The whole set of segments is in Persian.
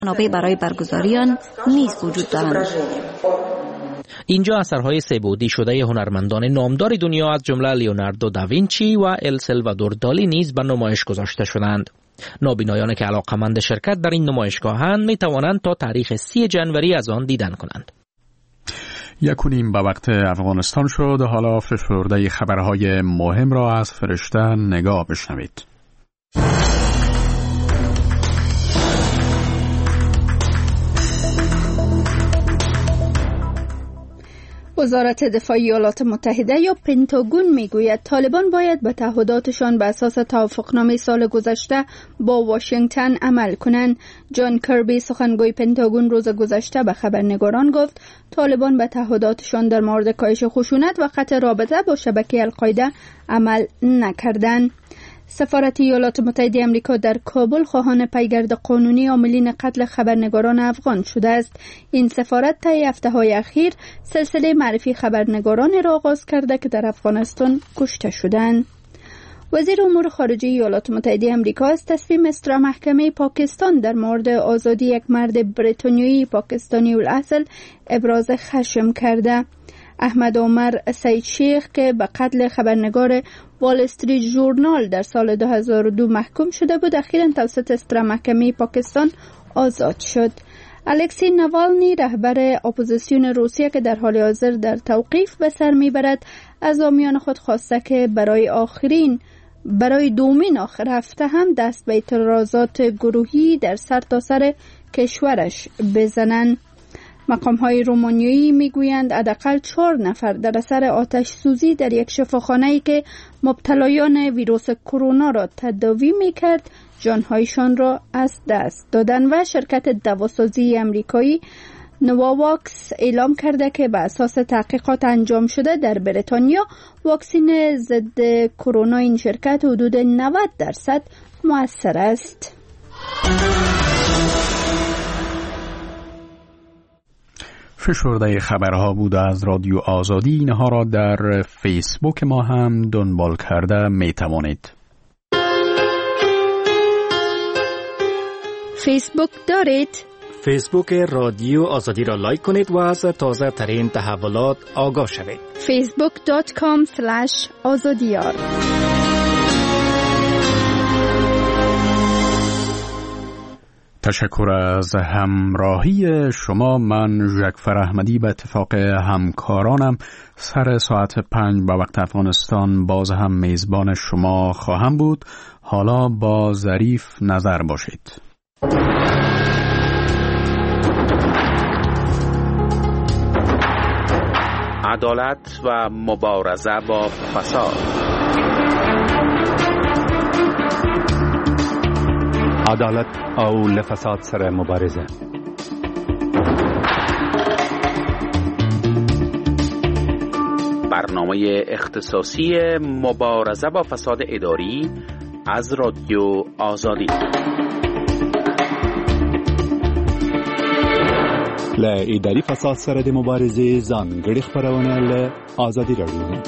منابع برای برگزاری آن نیز وجود دارند. اینجا اثرهای سه‌بعدی شده هنرمندان نامدار دنیا از جمله لیوناردو داوینچی و ال سالوادور دالی نیز به نمایش گذاشته شدند. نابینایانی که علاقمند شرکت در این نمایشگاهند می توانند تا تاریخ 30 جنوری از آن دیدن کنند. 1:30 به وقت افغانستان شد. حالا فشرده خبرهای مهم را از فرشته نگاه بشنوید. وزارت دفاع ایالات متحده یا پنتاگون میگوید طالبان باید به تعهداتشان به اساس توافقنامه سال گذشته با واشنگتن عمل کنند. جان کربی سخنگوی پنتاگون روز گذشته به خبرنگاران گفت طالبان به تعهداتشان در مورد کاهش خشونت و قطع رابطه با شبکه القاعده عمل نکردند. سفارت ایالات متحده آمریکا در کابل خواهان پیگرد قانونی عاملین قتل خبرنگاران افغان شده است. این سفارت طی هفته‌های اخیر سلسله معرفی خبرنگاران را آغاز کرده که در افغانستان کشته شدند. وزیر امور خارجه ایالات متحده آمریکا از تصمیم اصدار محکمه پاکستان در مورد آزادی یک مرد بریتانیایی پاکستانی الاصل ابراز خشم کرده. احمد عمر سید شیخ که به قتل خبرنگار وال استریت ژورنال در سال 2002 محکوم شده بود اخیراً توسط اصدار محکمه پاکستان آزاد شد. الکسی نوالنی رهبر اپوزیسیون روسیه که در حال حاضر در توقیف به سر میبرد از حامیان خود خواسته که برای دومین آخر هفته هم دست به اعتراضات گروهی در سرتاسر کشورش بزنند. مقام‌های رومانیایی میگویند حداقل 4 نفر در اثر آتش سوزی در یک شفاخانه‌ای که مبتلایان ویروس کرونا را تداوی میکرد جانهایشان را از دست دادند و شرکت دواسازی امریکایی نوواواکس اعلام کرده که به اساس تحقیقات انجام شده در بریتانیا واکسن ضد کرونا این شرکت حدود 90% مؤثر است. فشرده خبرها بود از رادیو آزادی. اینها را در فیسبوک ما هم دنبال کرده می توانید. فیسبوک دارید؟ فیسبوک رادیو آزادی را لایک کنید و از تازه ترین تحولات آگاه شوید. facebook.com/azadiyar. تشکر از همراهی شما. من ژکفر احمدی به اتفاق همکارانم سر ساعت 5 به وقت افغانستان باز هم میزبان شما خواهم بود. حالا با ظریف نظر باشید. عدالت و مبارزه با فساد. عدالت او لفساد سره مبارزه. برنامه اختصاصی مبارزه با فساد اداری از رادیو آزادی. ل اداری فساد سره د مبارزې ځانګړي خبرونه له آزادی رادیو.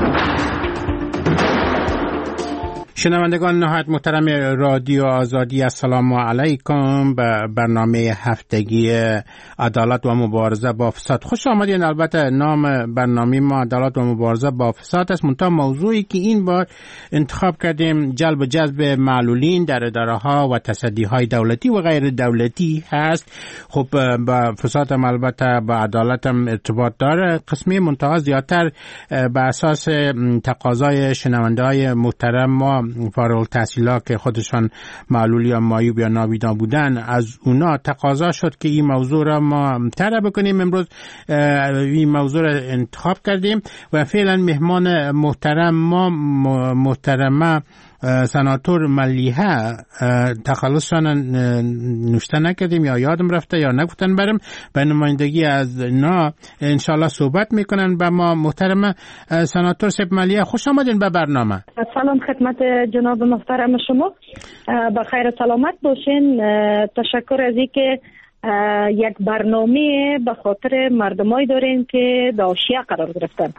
شنوندگان نهایت محترم رادیو آزادی، السلام علیکم به برنامه هفتگی عدالت و مبارزه با فساد خوش آمدین. البته نام برنامه ما عدالت و مبارزه با فساد است، منتها موضوعی که این بار انتخاب کردیم جلب و جذب معلولین در اداره‌ها و تصدی‌های دولتی و غیر دولتی هست. خب با فساد هم البته با عدالت هم ارتباط داره قسمی، منتها زیادتر به اساس تقاضای شنونده‌های محترم ما فارغ التحصیلا که خودشان معلول یا معیوب یا نابینا بودن، از اونا تقاضا شد که این موضوع را ما طرح بکنیم. امروز این موضوع را انتخاب کردیم و فعلا مهمان محترم ما محترمه سناتور ملیحه، تخلصشان نوشته نکردیم یا یادم رفته یا نگفتن برم، به نمایندگی از نا انشالله صحبت میکنن با ما. محترم سناتور سیب ملیحه، خوش آمدین به برنامه. سلام خدمت جناب محترم شما، بخیر سلامت باشین. تشکر از اینکه یک برنامه به خاطر مردمایی دارین که داشیه قرار گرفتن.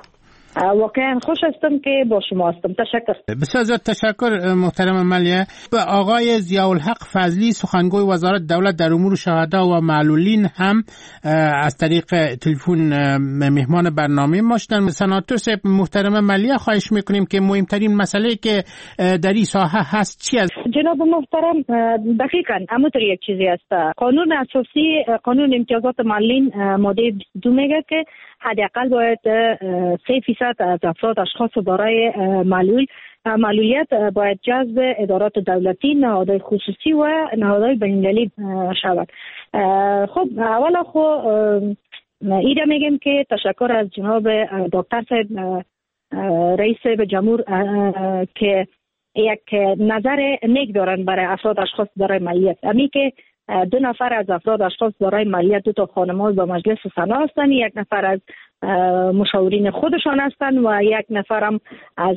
واقعا خوش هستم که با شما هستم. تشکر. بسیار زیاد تشکر محترم ملیه. آقای ضیاءالحق فضلی سخنگوی وزارت دولت در امور شهدا و معلولین هم از طریق تلفن مهمان برنامه ما شدن. سناتور صاحب محترم ملیه، خواهش میکنیم که مهمترین مسئله که در این ساحه هست چی است؟ جناب محترم، دقیقاً همونطور یک چیزی است. قانون اساسی قانون امتیازات معلولین ماده 22 میگه که حداقل باید 3% از افراد اشخاص دارای معلولیت باید جذب ادارات دولتی، نهادهای خصوصی و نهادهای بین‌المللی شود. خب اولا ایده میگم که تشکر از جناب دکتر صاحب رئیس جمهور که یک نظر نیک دارن برای افراد اشخاص دارای معلولیت. امی که 2 نفر از افراد اشخاص دارای معلولیت 2 تا خانم‌ها با مجلس سنا هستند، 1 نفر از مشاورین خودشان هستند و 1 نفر هم از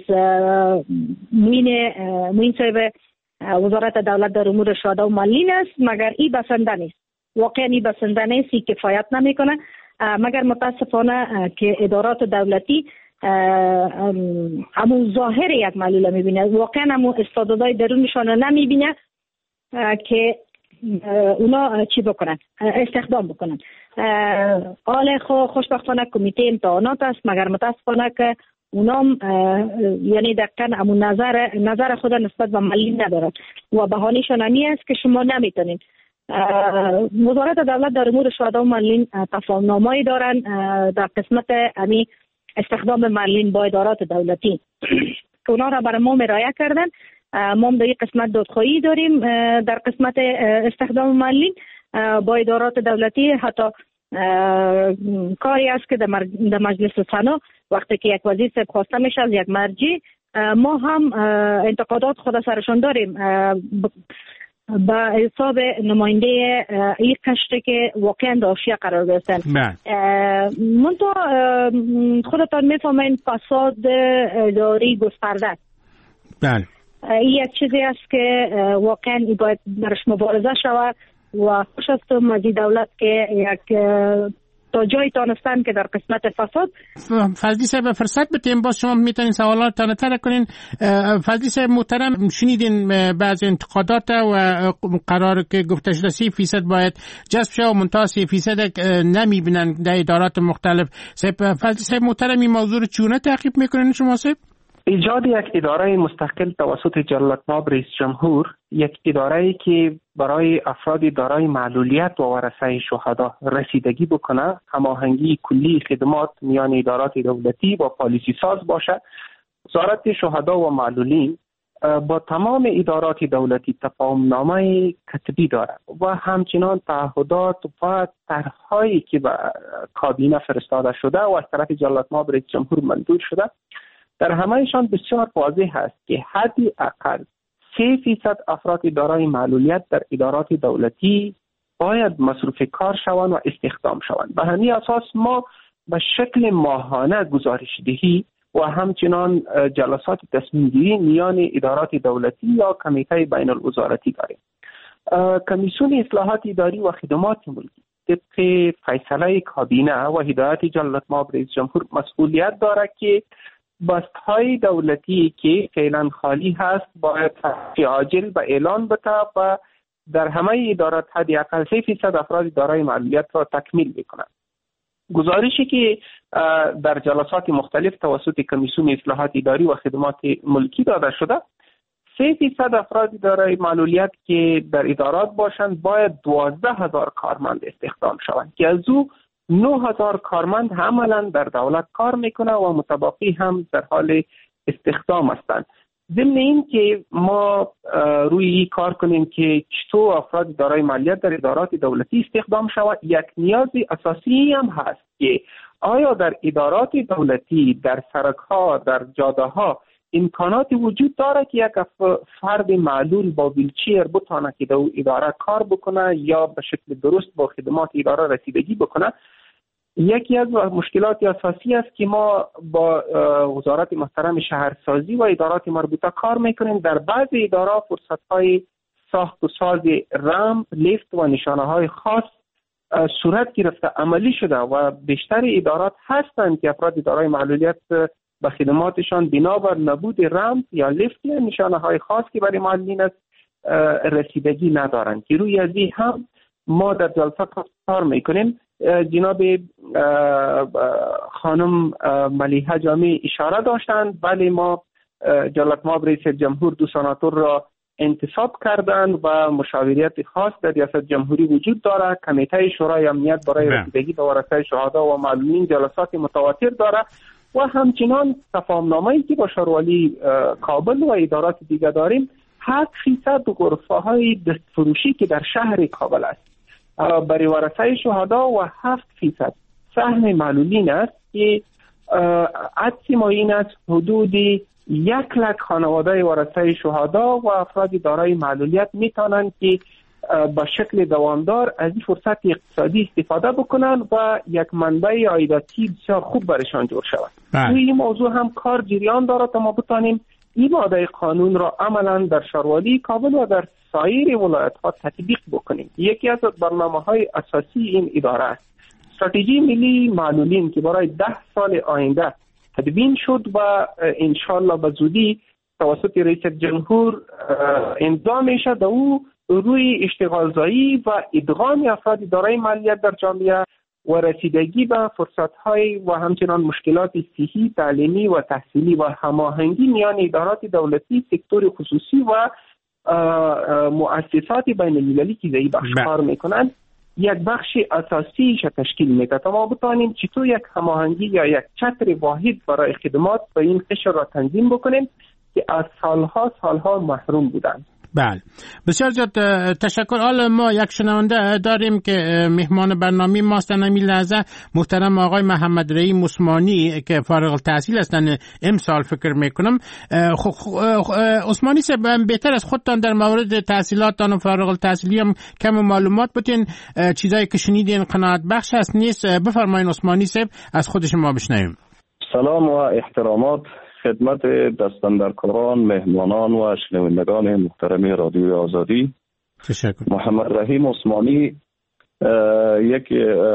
معین صاحب وزارت دولت در امور شهدا و معلولین است. مگر این بسنده نیست، واقعا این بسنده نیست، این کفایت نمیکنه. مگر متاسفانه که ادارات دولتی همون ظاهر یک معلول میبینه، واقعا همون استعدادهای درونشان رو نمیبینه که اونا چی بکنن، استخدام بکنن. حال خوشبختانه کمیته امتحانات است، مگر متاسفانه که اونا یعنی دقیقا همون نظر خود نسبت به معلولین ندارن و بهانه‌شان همی است که شما نمیتونین. وزارت دولت در امور شهدا و معلولین تفاهم‌نامه‌ای دارن در قسمت امی استخدام معلولین با ادارات دولتی که اونا را برای ما مرایه کردن. ما در این قسمت دادخواهی داریم در قسمت استخدام معلولین با ادارات دولتی. حتی کاری است که در مجلس سنا وقتی که یک وزیر صاحب خواسته میشه از یک مرجع، ما هم انتقادات خود سرشان داریم با حساب نماینده این قشری که واقعا داشیه قرار گرفتن. منتها خودتان میفهمین فساد اداری گسترده. بله. این یک چیزی است که واقعا باید برش مبارزه شود و خوش هستم از دولت که یک تا جایی تانستن که در قسمت فساد. فضلی صاحب فرصت بتیم باز شما میتونین سوالاتتان طرح کنین. فضلی صاحب محترم، شنیدین بعض انتقادات و قرار که گفته شده 3% باید جذب شه و منتها 3% نمیبینن در ادارات مختلف. فضلی صاحب محترم این موضوع رو چونه تعقیب میکنین شما صاحب؟ ایجاد یک اداره مستقل توسط جلالتمآب رئیس جمهور، یک اداره‌ای که برای افراد دارای معلولیت و ورثه شهدا رسیدگی بکنه، هماهنگی کلی خدمات میان ادارات دولتی و پالیسی ساز باشه. وزارت شهدا و معلولین با تمام ادارات دولتی تفاهم‌نامه کتبی داره و همچنان تعهدات و طرح‌هایی که به کابینه فرستاده شده و از طرف جلالتمآب رئیس جمهور منظور شده، در همهشان بسیار واضح است که حدی اقل 3% افراد دارای معلولیت در ادارات دولتی باید مصروف کار شوند و استخدام شوند. به همین اساس ما به شکل ماهانه گزارش دهی و همچنان جلسات تصمیم گیری میان ادارات دولتی یا کمیته بین الوزارتی داریم. کمیسیون اصلاحات اداری و خدمات ملکی طبق فیصله کابینه و هدایت جلالتمآب رئیس جمهور مسئولیت داره که بست‌های دولتی که فعلا خالی هست باید عاجل به اعلان بده و در همه ادارات حداقل 3% افراد دارای معلولیت را تکمیل بکنند. گزارشی که در جلسات مختلف توسط کمیسیون اصلاحات اداری و خدمات ملکی داده شده، 3% افراد دارای معلولیت که در ادارات باشند باید 12,000 کارمند استخدام شوند که از او 9,000 کارمند عملاً در دولت کار میکنه و متبقی هم در حال استخدام هستند. ضمن این که ما روی کار کنیم که چطور افراد دارای معلولیت در ادارات دولتی استخدام شود، یک نیاز اساسی هم هست که آیا در ادارات دولتی، در سرک‌ها، در جاده‌ها امکانات وجود داره که یک فرد معلول با ویلچیر بتونه که در اداره کار بکنه یا به شکل درست با خدمات اداره رسیدگی بکنه. یکی از مشکلات اساسی است که ما با وزارت محترم شهرسازی و ادارات مربوطه کار میکنیم. در بعضی ادارات فرصت‌های ساخت و ساز رمپ، لیفت و نشانه‌های خاص صورت گرفته، عملی شده و بیشتر ادارات هستند که افراد دارای معلولیت به خدماتشان بنابر نبود رمز یا لیفت یا نشانه های خاص که برای معلولین است رسیدگی ندارند که روی از این هم ما در جلسه کار میکنیم. جناب خانم ملیحه جامی اشاره داشتند، ولی ما جلالت مآب رئیس جمهور 2 سناتور را انتصاب کردند و مشاوریت خاص در ریاست جمهوری وجود دارد. کمیته شورای امنیت برای رسیدگی به ورثه شهدا و معلولین جلسات متواتر دارد و همچنان تفاهم‌نامه‌ای که با شاروالی کابل و ادارات دیگر داریم 7% غرفه‌های دستفروشی که در شهر کابل است برای ورثه شهدا و 7% سهم معلولین است که عدد ما این است حدود 100,000 خانواده ورثه شهدا و افراد دارای معلولیت میتونند که به شکل دوامدار از این فرصت اقتصادی استفاده بکنند و یک منبع عایداتی بسیار خوب برشان جور شود. روی این موضوع هم کار جریان دارد تا ما بتانیم این ماده قانون را عملا در شاروالی کابل و در سایر ولایت ها تطبیق بکنیم. یکی از برنامه‌های اساسی این اداره است استراتژی ملی معلولین که برای 10 سال آینده تدوین شد و انشالله به زودی توسط رئیس جمهور امضا میشه. در او روی اشتغالزایی و ادغام افراد دارای معلولیت در جامعه و رسیدگی به فرصت‌های و همچنان مشکلات صحی، تعلیمی و تحصیلی و هماهنگی میان ادارات دولتی، سکتور خصوصی و مؤسسات بین المللی که زی بخش کار میکنند یک بخش اساسیش تشکیل میده تا ما بتانیم چطور یک هماهنگی یا یک چتر واحد برای خدمات و این قشر را تنظیم بکنیم که از سالها محروم بودند. بله، بسیار زیاد تشکر. حالا ما یک شنونده داریم که مهمان برنامه ماست در این لحظه، محترم آقای محمد رحیم عثمانی که فارغ التحصیل هستند امسال فکر میکنم. عثمانی صاحب بهتر از خودتان در مورد تحصیلاتتان و فارغ التحصیلی هم کم معلومات بتین، چیزایی که شنیدین قناعت بخش هست نیست؟ بفرمایید عثمانی صاحب، از خود شما بشنویم. سلام و احترامات خدمت دستاندرکاران، مهمانان و شنوندگان محترم رادیوی آزادی. تشکر. محمد رحیم عثمانی یک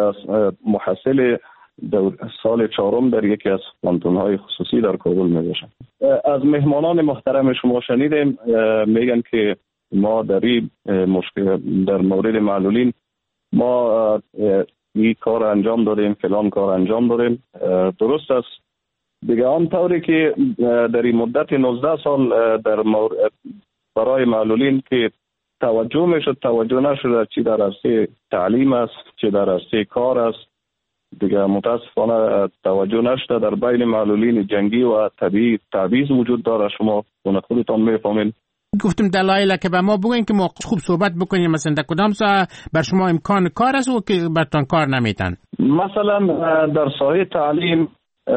محصل سال 4 در یکی از پانتون‌های خصوصی در کابل میباشم. از مهمانان محترم شما شنیدیم میگن که ما در مورد معلولین ما این کار انجام دادیم، فلان کار انجام دادیم. درست است دیگه. آن طوری که در این مدت 19 سال برای معلولین که توجه میشد توجه نشده، چی در عرصه تعلیم است چه در عرصه کار است، دیگه متاسفانه توجه نشده. در بین معلولین جنگی و طبیعی تبعیض وجود داره، شما خودتان میفهمین. گفتم دلایل که به ما بگوین که ما خوب صحبت بکنیم، مثلا در کدام ساحه بر شما امکان کار است و که برتان کار نمیتن؟ مثلا در ساحه تعلیم،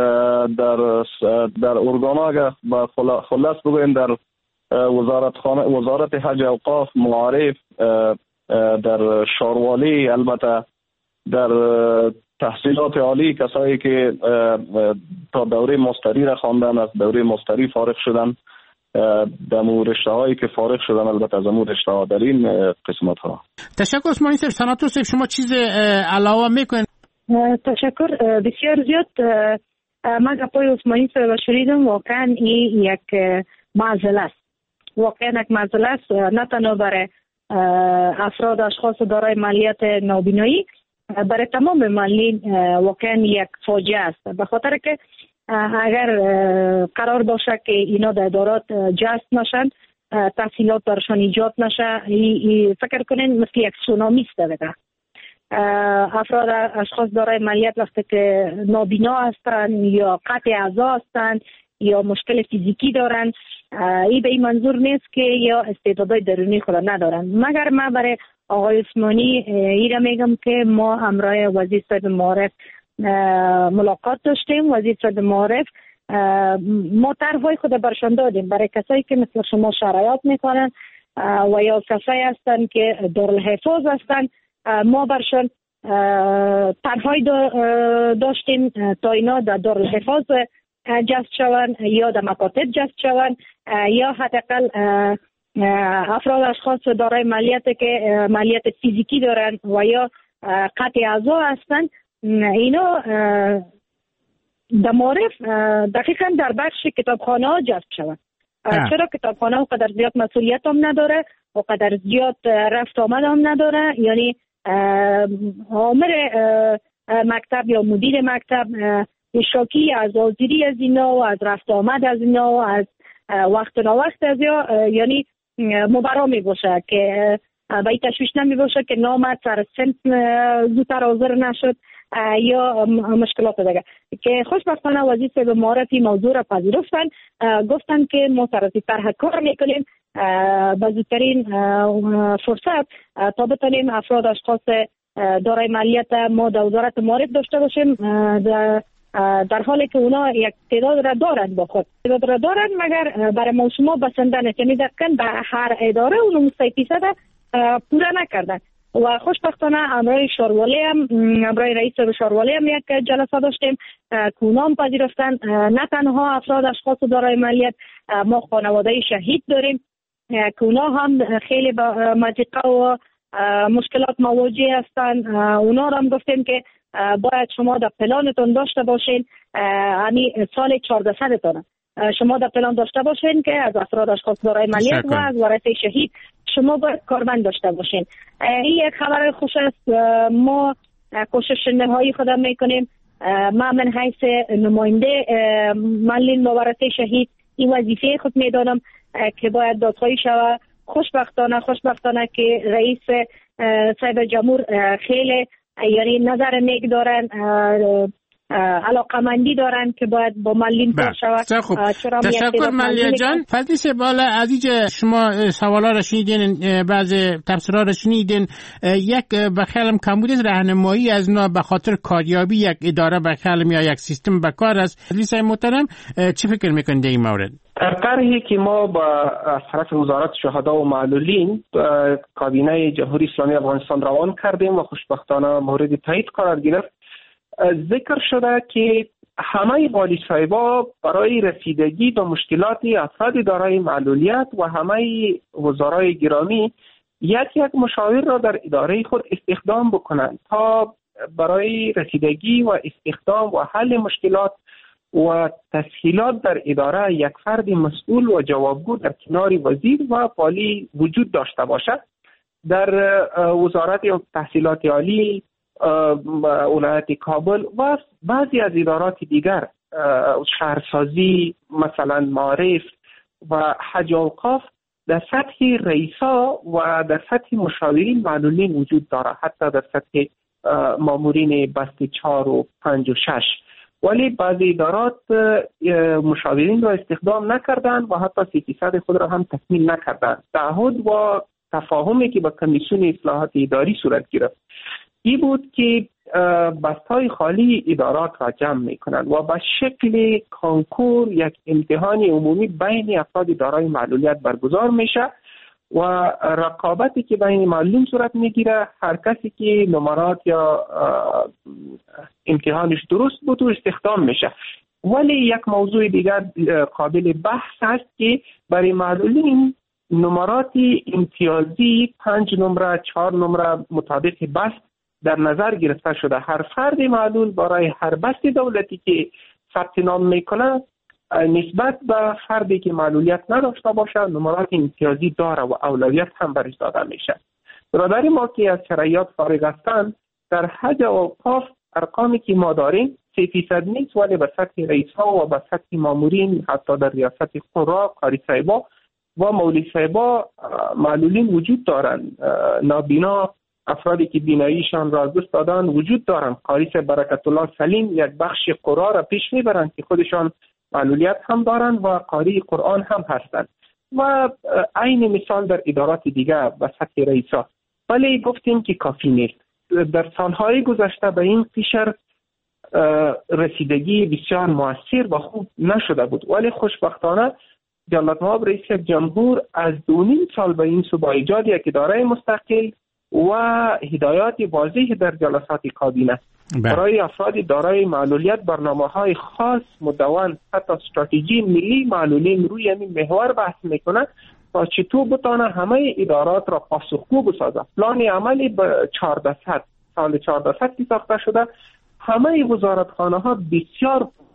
در ارگان‌ها با خلاص بگویم در وزارت حج اوقاف، معارف، در شاروالی، البته در تحصیلات عالی کسایی که تا دوره ماستری را خواندن، از دوره ماستری فارغ شدن، در رشته هایی که فارغ شدن البته از امور رشته ها در این قسمت ها. تشکر عثمانی صاحب. سناتور صاحب شما چیز علاوه میکنید؟ تشکر بسیار زیاد. من گپای عثمانی صاحب شنیدم، واقعا این یک معضله است. واقعا یک معضله است، نه تنها برای افراد اشخاص دارای معلولیت نابینایی، برای تمام معلولین واقعا یک فاجعه است. به خاطر که اگر قرار باشه که اینا در ادارات جذب نشن، تحصیلات برشان ایجاد نشه، فکر کنین مثل یک سونامی است. دیگه افراد اشخاص دارای معلولیت وقتی که نابینا هستند یا قطع اعضا هستند یا مشکل فیزیکی دارن، این به این منظور نیست که یا استعدادهای درونی خود ندارن. مگر من برای آقای عثمانی این را میگم که ما همراه وزیر صاحب معارف ملاقات داشتیم. وزیر صاحب معارف ما طرح‌های خود برشان دادیم برای کسایی که مثل شما شرایط میکنن و یا کسایی هستن که دارالحفاظ هستن. ما برشان طرح‌های داشتیم تا اینا در دارالحفاظ جذب شوند یا در مکاتب جذب شوند یا حداقل افراد اشخاص دارای معلولیت فیزیکی دارن و یا قطع اعضا هستند. اینا در معرف دقیقاً در بخش کتابخانه ها جذب شود. چرا کتابخانه ها قدر زیاد مسئولیت هم نداره و قدر زیاد رفت آمد هم نداره، یعنی آمر مکتب یا مدیر مکتب شاکی از حاضری از اینا و از رفت آمد از اینا و از وقت وقت از یعنی مبرا می باشه که به این تشویش نمی باشه که نامد سر سنت زودتر حاضر نشد یا مشکلات دیگه که خوشبختانه وزیر صاحب معرفی موضوع را پذیرفتن، گفتن که ما سر طرح کار میکنیم به زودترین فرصت تا بتونیم افراد اشخاص دارای مالیت ما در وزارت معارف داشته باشیم، در حالی که اونا یک تعداد را دارند با خود تعداد را دارند مگر برای ما شما بسنده نیست، یعنی دقیقاً به هر اداره اونو 30% پوره نکردن. و خوشبختانه امرای شاروالی هم امرای رئیس شاروالی هم یک جلسه داشتیم که اونا هم پذیرفتن نه تنها افراد اشخاص دارای مالیت، ما خانواده شهید داریم که اونا هم خیلی با مضیقه و مشکلات مواجه هستند. اونا هم گفتیم که باید شما در پلانتون داشته باشین، یعنی سال 1400 تون شما در پلان داشته باشین که از افراد اشخاص دارای مالیت و از ورثه شهید شما باید کارمند داشته باشین. این یک خبر خوش است. ما کوشش نهایی خودم میکنیم. ما من حیث نماینده معلم و ورثه شهید این وظیفه خود میدانم که باید دادخواهی شود. خوشبختانه که رئیس صاحب جمهور خیلی یعنی نظر نیک دارن، علاقمندی دارن که باید با معلم کار شود. تشکر ملیه جان. فردیس بالا عزیز شما سوالا را شنیدین، بعض تفسیرها را شنیدین. یک بخیالم کمبود راهنمایی از نا به خاطر کاریابی یک اداره بخیالم یا یک سیستم بکار است. لیسای محترم چی فکر میکنید این مورد؟ در طرحی که ما از طرف وزارت شهدا و معلولین کابینه جمهوری اسلامی افغانستان روان کردیم و خوشبختانه مورد تایید قرار گرفت، ذکر شده که همه والی صاحبا برای رسیدگی به مشکلات افراد دارای معلولیت و همه وزرای گرامی یک مشاور را در اداره خود استخدام بکنند تا برای رسیدگی و استخدام و حل مشکلات و تسهیلات در اداره یک فرد مسئول و جوابگو در کنار وزیر و والی وجود داشته باشد. در وزارت تحصیلات عالی، ولایت کابل و بعضی از ادارات دیگر، شهرسازی، مثلا معارف و حج و اوقاف، در سطح رئیسا و در سطح مشاورین معلولین وجود دارد، حتی در سطح مامورین بست 4 و 5 و 6. ولی بعضی ادارات مشاورین را استخدام نکردند و حتی 30% خود را هم تکمیل نکردند. تعهد و تفاهمی که با کمیسیون اصلاحات اداری صورت گرفت این بود که بستهای خالی ادارات را جمع میکنند و به شکل کانکور یک امتحان عمومی بین افراد دارای معلولیت برگزار میشه و رقابتی که بین معلوم صورت میگیره، هر کسی که نمرات یا امتحانش درست بود و استخدام میشه. ولی یک موضوع دیگر قابل بحث است که برای معلولین نمرات امتیازی 5 نمره 4 نمره مطابق بست در نظر گرفته شده. هر فرد معلول برای هر بست دولتی که ثبت نام میکنه نسبت به فردی که معلولیت نداشته باشه نمرات امتیازی داره و اولویت هم برش داده میشه. برادر ما که از شرعیات فارغ هستند در حج و اوقاف ارقامی که ما داریم 3% نیست، ولی به سطح رئیس ها و به سطح مامورین، حتی در ریاست قرا، قاری صاحبا و مولی صاحبا معلولین وجود دارند. نابینا، افرادی که بیناییشان را از دست دادن وجود دارند. قاری برکت الله سلیم یک بخش قرا را پیش میبرند که خودشان معلولیت هم دارند و قاری قرآن هم هستند و عین مثال در ادارات دیگه به سطح رئیسا. ولی گفتیم که کافی نیست. در سالهای گذشته به این قشر رسیدگی بسیار موثر و خوب نشده بود، ولی خوشبختانه جلالت مآب رئیس جمهور از 2.5 سال به این سو با ایجاد یک اداره مستقل و هدایات واضح در جلسات کابینه برای افراد دارای معلولیت برنامه‌های خاص مدون، حتی استراتژی ملی معلولین روی این محور بحث میکنه تا چطور بتانه همه ادارات را پاسخگو بسازه. پلان عملی به 400 سال 400 که ساخته شده، همه وزارتخانه ها بسیار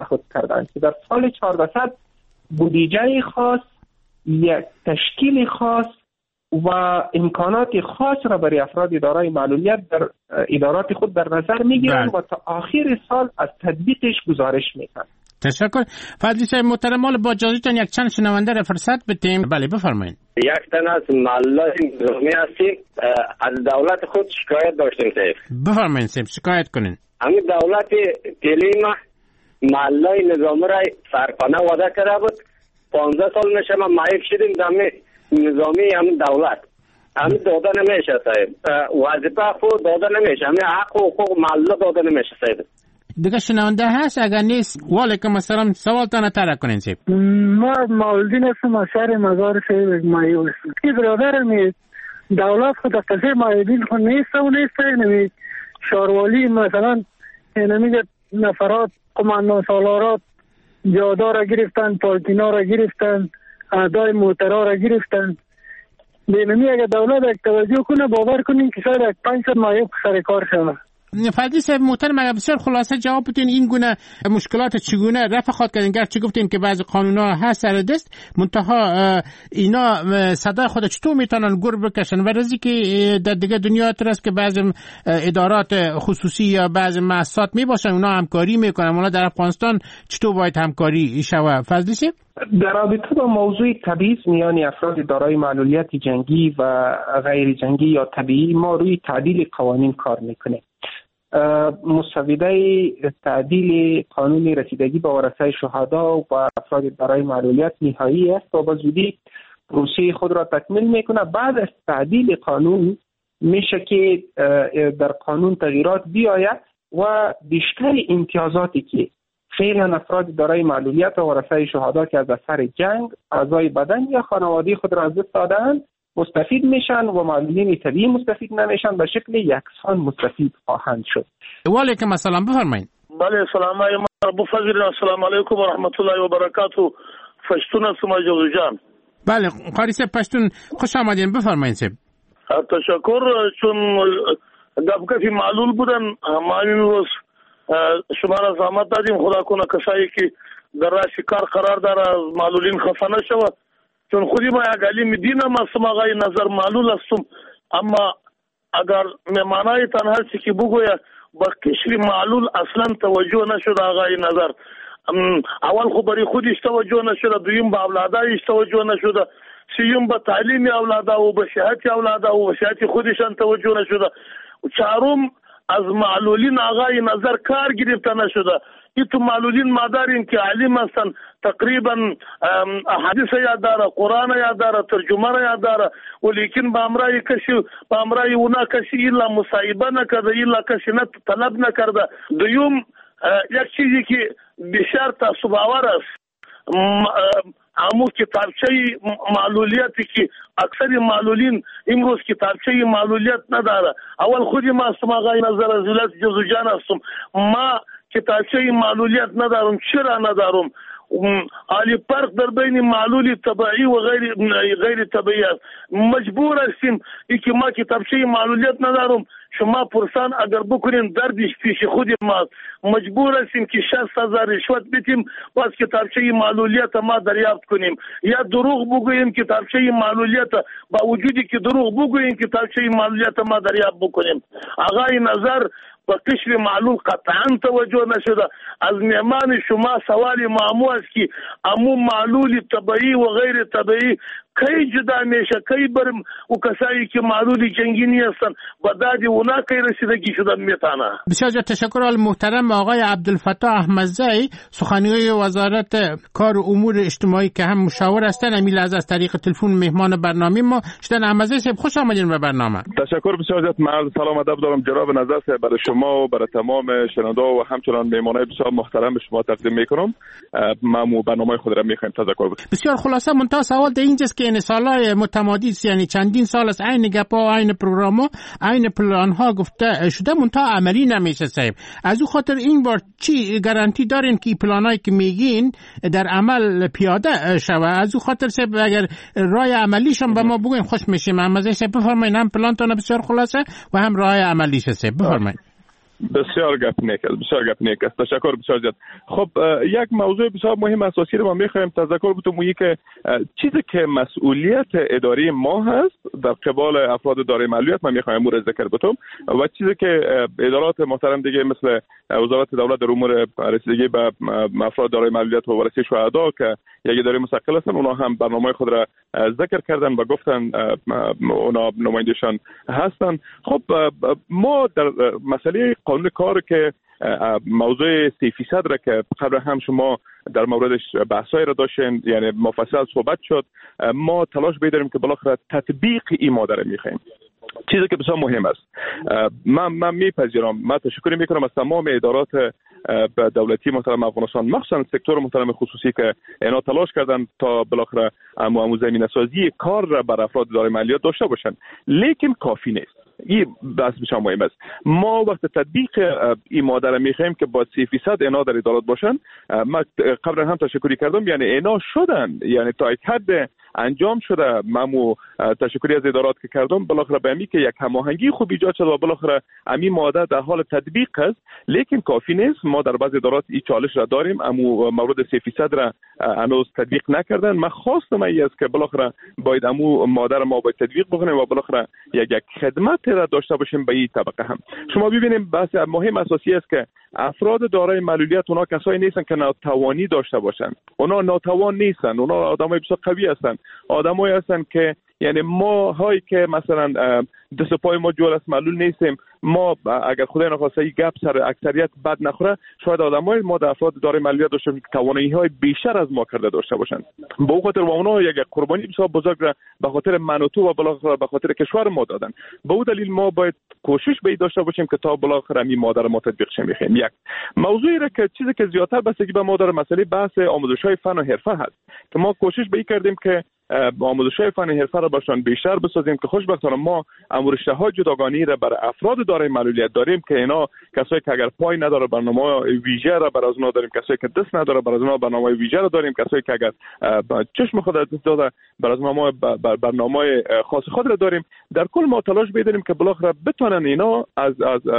خود کردند که در سال 1400 بودجه خاص، یک تشکیل خاص و امکانات خاص را برای افراد دارای معلولیت در ادارات خود در نظر میگیرند و تا آخر سال از تطبیقش گزارش میکنند. تشکر. فضلی صاحب محترم، مال با اجازهتون یک چند شنونده را فرصت بدیم. بله بفرمایید. یک تن از معلولان نظامی هستیم، از دولت خود شکایت داشتیم صاحب. بفرمایید صاحب، شکایت کنین. همین دولت کلیم معلولان نظامی را سرپناه وعده کرده بود. 15 سال میشه ما معیب شدیم در نظامی همین دولت. همین داده نمیشه صاحب، وظیفه خود داده نمیشه، همین حق و حقوق معلولان داده نمیشه صاحب. دیگه شنونده هست؟ اگر نیست وعلیکم السلام، سوالتان طرح کنین صاحب. ما مولدین هستم از شهر مزار صاحب مایو هستم. کی برادرم دولت خود از قضیه مایبین خود نیست و نیست. شاروالی مثلا نمیگه نفرات قماندان سالارات جادا را گرفتن، پالتینا را گرفتن، اعدای موترها را گرفتن. بینمی اگر دولت یک توجه کنه باور کنیم که شاید یک 500 مایب سر کار شود. فضلی صاحب محترم، اگر بسیار خلاصه جواب بدین این گونه مشکلات چگونه رفع خواهد کردن؟ گرچه گفتین که بعضی قانون‌ها هست سر دست، منتها اینا صدای خود چطور میتونن گور بکشن؟ و رزی که در دیگه دنیا است که بعضی ادارات خصوصی یا بعضی مؤسسات میباشن اونا همکاری میکنن، اونا در افغانستان چطور باید همکاری شود؟ فضلی صاحب در رابطه با موضوع تبعیض میان افراد دارای معلولیت جنگی و غیر جنگی یا طبیعی ما روی تعدیل قوانین کار میکنیم. مسوده تعدیل قانون رسیدگی به ورثه شهدا و افراد دارای معلولیت نهایی است و به زودی پروسه خود را تکمیل میکنه. بعد از تعدیل قانون میشه که در قانون تغییرات بیاید و بیشتر امتیازاتی که فعلا افراد دارای معلولیت و ورثه شهدا که از اثر جنگ اعضای بدن یا خانواده خود را از دست دادند مستفید میشن و معلولین طبیعی مستفید نمیشن، به شکل یکسان مستفید خواهند شد. وعلیکم السلام، بفرمایید. بله سلام علیکم ابو فضل، السلام علیکم و رحمت الله و برکاته. پشتون هستم جوزو جان. بله قاری صاحب پشتون، خوش آمدین، بفرمایید صاحب. تشکر. چون دفعه معلول بودن ما امروز شما را زحمت دادیم، خدا کنه کسایی که در راه کار قرار داره از معلولین خفه نشود. چون خودی ما یک علیم دینم هستم، آقای نظر معلول هستم، اما اگر مهمانای تنها هستی که بگوید با کشور معلول اصلا توجه نشده آقای نظر. اول خب برای خودش توجه نشده، دویم به اولادایش توجه نشده، سیوم به تعلیم اولادا و به صحت اولادا و به صحت خودشان توجه نشده، چهارم از معلولین آقای نظر کار گرفته نشده. این تو معلولین ما داریم که علیم هستن، تقریبا حدیث یاد داره، قرآن یاد داره، ترجمه را یاد داره، ولیکن به امرای کسی به امرای اونا کسی ایلا مصاحبه نکرده، ایلا کسی طلب نکرده. دوم یک چیزی که بسیار تعصب آور است، همون کتابچه معلولیتی که اکثر معلولین امروز کتابچه معلولیت نداره. اول خودی ما هستم آقای نظر از ولایت جوزو جان هستم، ما کتابچه معلولیت ندارم. چرا ندارم؟ عالی فرق در بین معلول طبیعی و غیر طبیعی است. مجبور هستیم که ما کتابچه معلولیت ندارم. شما پرسان اگر بکنین دردش پیش خود ما، مجبور هستیم که 60,000 رشوت بدیم باز کتابچه معلولیت ما دریافت کنیم، یا دروغ بگوییم کتابچه معلولیت، با وجودی که دروغ بگوییم کتابچه معلولیت ما دریافت بکنیم. آقای نظر با کشور معلول قطعا توجه نشده. از مهمان شما سوال معمو است که امو معلول طبیعی و غیر طبیعی کی جدا میشه، کی برم و کسایی که معلول جنگی هستن با دادی اونا کی رسیدگی شدن میتونه. بسیار تشکر. محترم آقای عبدالفتاح احمدزی، سخنگوی وزارت کار و امور اجتماعی که هم مشاور هستن، امیل از طریق تلفن مهمان برنامه ما شدن. احمدزی صاحب خوش آمدین به برنامه. تشکر بسیار زیاد. من سلام ادب دارم جناب نظر صاحب برای شما و برای تمام شنونده و همچنان مهمانای بسیار محترم شما تقدیم میکنم. ما برنامه خود را میخوایم تذکر بدیم. بسیار خلاصه منتها سوال در اینجاست که این سالهای متمادی یعنی چندین سال از عین گپا و عین پروگرام عین پلان ها گفته شده منتها عملی نمیشه صاحب. از او خاطر این بار چی گارانتی دارین که پلانایی که میگین در عمل پیاده شوه؟ از او خاطر صاحب اگر راه عملیشون به ما بگین خوش میشیم. احمدزی صاحب بفرمایید، هم پلانتون بسیار خلاصه و هم راه عملیش صاحب بفرمایید. بسیار گپ نیک است. تشکر بسیار زیاد. خب یک موضوع بسیار مهم اساسی رو ما می‌خوایم تذکر بتم مویی که چیزی که مسئولیت اداری ما هست در قبال افراد دارای معلولیت ما می‌خوایم رو ذکر بتم و چیزی که ادارات محترم دیگه مثل وزارت دولت در امور رسیدگی به افراد دارای معلولیت و ورثه شهدا که یک اداره مستقل هستن، اونا هم برنامه خود را ذکر کردن و گفتن اونا نمایندشان هستن. خب ما در مسئله قانون کار که موضوع 3% را که قبل هم شما در موردش بحثایی را داشتین، یعنی مفصل صحبت شد، ما تلاش بیداریم که بالاخره تطبیق این ماده را میخوایم، چیزی که بسیار مهم است. من میپذیرم، من تشکر میکنم از تمام ادارات دولتی محترم افغانستان، مخصوصا سکتور محترم خصوصی که اینا تلاش کردن تا بالاخره زمینه سازی کار را بر افراد دارای معلولیت داشته باشن، لیکن کافی نیست. این بحث بسیار مهم است. ما وقت تطبیق این ماده را میخوایم که با 3% اینا در ادارات باشن. من قبلا هم تشکری کردم، یعنی اینا شدن، یعنی تا یک حد انجام شده. من تشکری از ادارات که کردم بالاخره به امی که یک هماهنگی خوب ایجاد شد و بالاخره امی ماده در حال تطبیق است، لیکن کافی نیست. ما در بعض ادارات این چالش را داریم، اما مورد 3% را هنوز تطبیق نکردن. من خواستم این است که بالاخره باید امو ماده را ما باید تطبیق بکنیم و بالاخره یک خدمت را داشته باشیم به این طبقه هم. شما ببینیم بحث مهم اساسی است که افراد دارای معلولیت اونا کسایی نیستن که ناتوانی داشته باشن، اونا ناتوان نیستن، اونا آدمای بسیار قوی هستن، آدمایی هستن که یعنی ما هایی که مثلا دست پای ما جور است معلول نیستیم، ما اگر خدای نخواسته این گپ سر اکثریت بد نخوره، شاید آدمای ما در افراد دارای معلولیت داشته باشن که توانایی های بیشتر از ما کرده داشته باشن. به خاطر اونا یک قربانی بسیار بزرگ را به خاطر من و تو و بالاخره به خاطر کشور ما دادن. به اون دلیل ما باید کوشش به این داشته باشیم که تا بالاخره این ماده را ما تطبیق شه. میخوایم یک موضوعی را که چیزی که زیادتر بستگی به ما داره، مسئله بحث آموزش‌های فن و حرفه هست که ما کوشش به این کردیم که آموزش‌های فن و حرفه را باشن بیشتر بسازیم که خوشبختانه ما رشته‌های جداگانه را برای افراد دارای معلولیت داریم که اینا کسایی که اگر پای نداره برنامه ویژه را برای اونها داریم، کسایی که دست نداره برای اونها برنامه ویژه را داریم، کسایی که اگر چشم خود دست داده برای اونها برنامه خاص خود را داریم. در کل ما تلاش بیداریم که بالاخره بتونن اینا از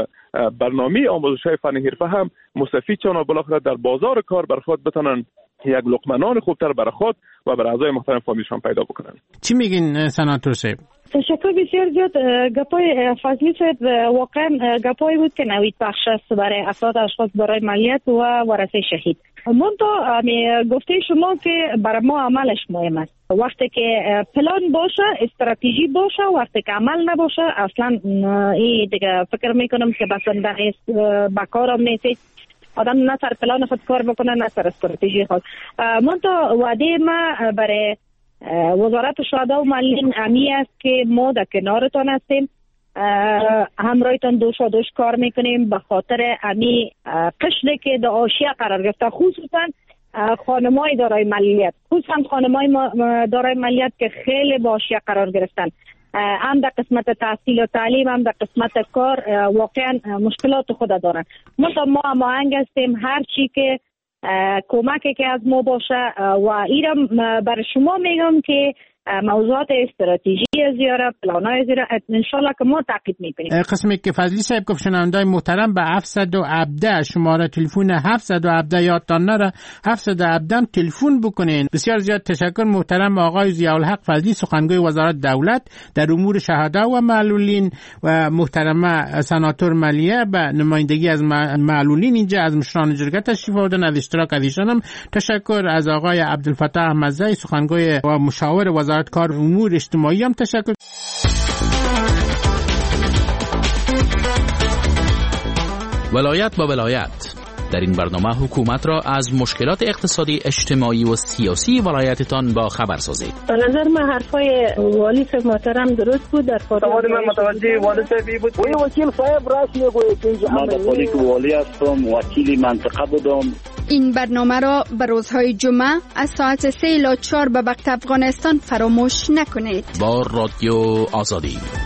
برنامه آموزش‌های فن و حرفه هم مستفید شون و بالاخره در بازار کار بر خود بتونن یک لقمه نان خوبتر برای خود و برای اعضای محترم فامیلشان پیدا بکنن. چی میگین سناتور صاحب؟ تشکر بسیار زیاد. گپای فضلی صاحب واقعا گپایی بود که نوید بخش است برای افراد اشخاص دارای معلولیت و ورثه شهید. منتها گفته شما که برای ما عملش مهم است. وقتی که پلان باشه، استراتژی باشه، وقتی که عمل نباشه اصلا این دیگه فکر میکنم که بسنده است، بکارم نیست. آدم نه سر پلان خود کار بکنه نه سر استراتژی خود. منتها وعده ما برای وزارت شهدا و معلولین امی است که ما در کنارتان هستیم، همراهتان دوش کار میکنیم به خاطر امی قشری که در حاشیه قرار گرفته، خصوصا خانمای دارای معلولیت، خصوصا خانمای دارای معلولیت که خیلی با حاشیه قرار گرفتن، هم در قسمت تحصیل و تعلیم هم در قسمت کار واقعا مشکلات خود دارن. ما هماهنگ هستیم، هر چی که کمکی که از ما باشه و ایرم بر شما میگم که موضوعات استراتژی زیاره، پلانای زیاره انشالله که ما تعقیب میکنیم. قسمی که فضلی صاحب گفت شنوندای محترم به 717 شماره تلفن 717 یادتان نره 717 تلفن بکنین. بسیار زیاد تشکر محترم آقای ضیاءالحق فضلی، سخنگوی وزارت دولت در امور شهدا و معلولین، و محترمه سناتور ملیه به نمایندگی از معلولین اینجا از مشران جرگه تشریف آوردن. از اشتراک از ایشانم تشکر. از آقای عبدالفتاح احمدزی، سخنگوی و مشاور وزارت کار امور اجتماعی هم تشکر. ولایت با ولایت. در این برنامه حکومت را از مشکلات اقتصادی، اجتماعی و سیاسی ولایتتان با خبر سازید. به نظر من حرفای والی صاحب محترم درست بود. در سوال من متوجه والی صاحب بود. وکیل صاحب راست میگوید که من خودی که والی هستم، وکیل منطقه بودم. این برنامه را به روزهای جمعه از ساعت 3 الی 4 به وقت افغانستان فراموش نکنید. با رادیو آزادی.